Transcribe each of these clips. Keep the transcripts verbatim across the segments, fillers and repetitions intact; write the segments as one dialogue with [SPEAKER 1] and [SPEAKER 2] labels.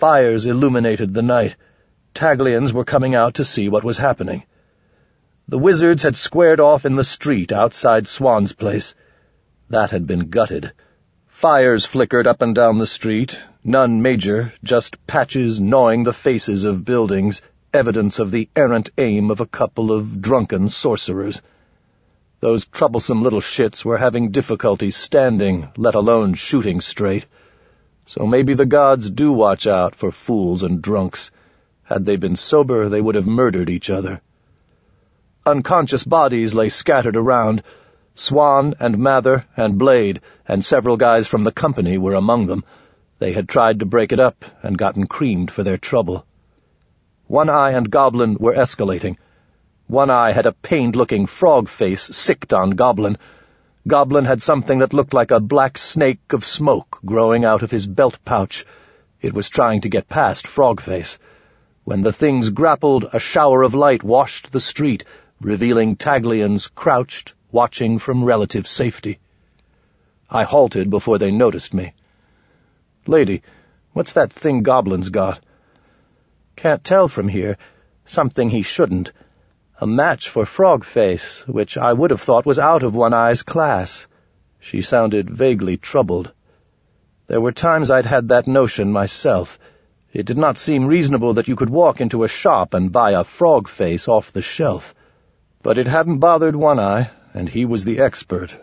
[SPEAKER 1] Fires illuminated the night. Taglians were coming out to see what was happening. The wizards had squared off in the street outside Swan's place. That had been gutted. Fires flickered up and down the street, none major, just patches gnawing the faces of buildings, evidence of the errant aim of a couple of drunken sorcerers. Those troublesome little shits were having difficulty standing, let alone shooting straight. So maybe the gods do watch out for fools and drunks. Had they been sober, they would have murdered each other. Unconscious bodies lay scattered around. Swan and Mather and Blade and several guys from the company were among them. They had tried to break it up and gotten creamed for their trouble. One-Eye and Goblin were escalating. One-Eye had a pained-looking frog face sicked on Goblin. Goblin had something that looked like a black snake of smoke growing out of his belt pouch. It was trying to get past Frogface. When the things grappled, a shower of light washed the street, revealing Taglians crouched, watching from relative safety. I halted before they noticed me. "Lady, what's that thing Goblin's got?" "Can't tell from here. Something he shouldn't. A match for Frogface, which I would have thought was out of One-Eye's class." She sounded vaguely troubled. There were times I'd had that notion myself. It did not seem reasonable that you could walk into a shop and buy a Frogface off the shelf. But it hadn't bothered One-Eye, and he was the expert.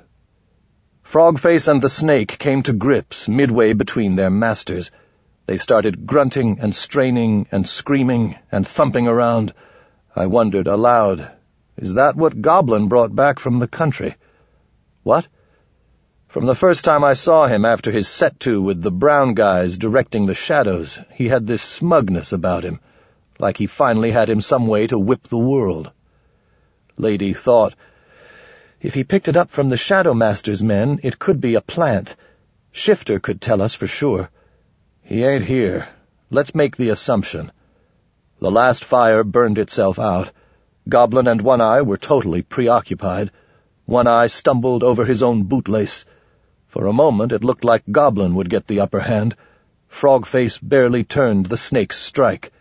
[SPEAKER 1] Frogface and the snake came to grips midway between their masters. They started grunting and straining and screaming and thumping around. I wondered aloud, is that what Goblin brought back from the country? What? From the first time I saw him after his set-to with the brown guys directing the shadows, he had this smugness about him, like he finally had him some way to whip the world. Lady thought, if he picked it up from the Shadow Master's men, it could be a plant. Shifter could tell us for sure. He ain't here. Let's make the assumption. The last fire burned itself out. Goblin and One-Eye were totally preoccupied. One-Eye stumbled over his own bootlace. For a moment it looked like Goblin would get the upper hand. Frogface barely turned the snake's strike.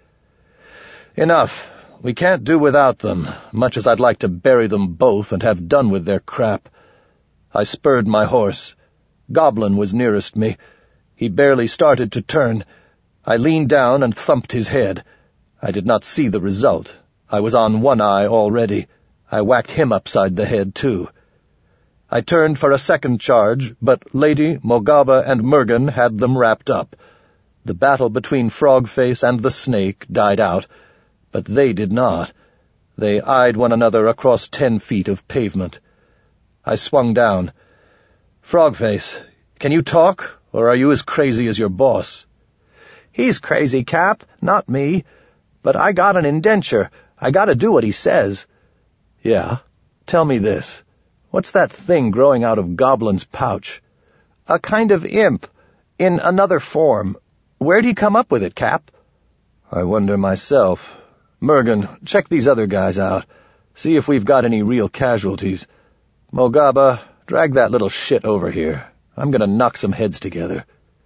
[SPEAKER 1] Enough. We can't do without them, much as I'd like to bury them both and have done with their crap. I spurred my horse. Goblin was nearest me. He barely started to turn. I leaned down and thumped his head. I did not see the result. I was on One-Eye already. I whacked him upside the head, too. I turned for a second charge, but Lady, Mogaba, and Mergen had them wrapped up. The battle between Frogface and the snake died out, but they did not. They eyed one another across ten feet of pavement. I swung down. "Frogface, can you talk, or are you as crazy as your boss?"
[SPEAKER 2] "He's crazy, Cap, not me. But I got an indenture. I gotta do what he says."
[SPEAKER 1] "Yeah? Tell me this. What's that thing growing out of Goblin's pouch?"
[SPEAKER 2] "A kind of imp, in another form. Where'd he come up with it, Cap?"
[SPEAKER 1] "I wonder myself. Mergen, check these other guys out. See if we've got any real casualties. Mogaba, drag that little shit over here. I'm gonna knock some heads together."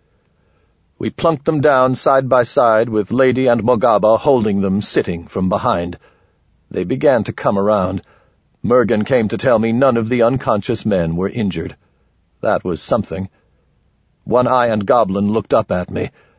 [SPEAKER 1] We plunked them down side by side with Lady and Mogaba holding them sitting from behind. They began to come around. Mergen came to tell me none of the unconscious men were injured. That was something. One-Eye and Goblin looked up at me.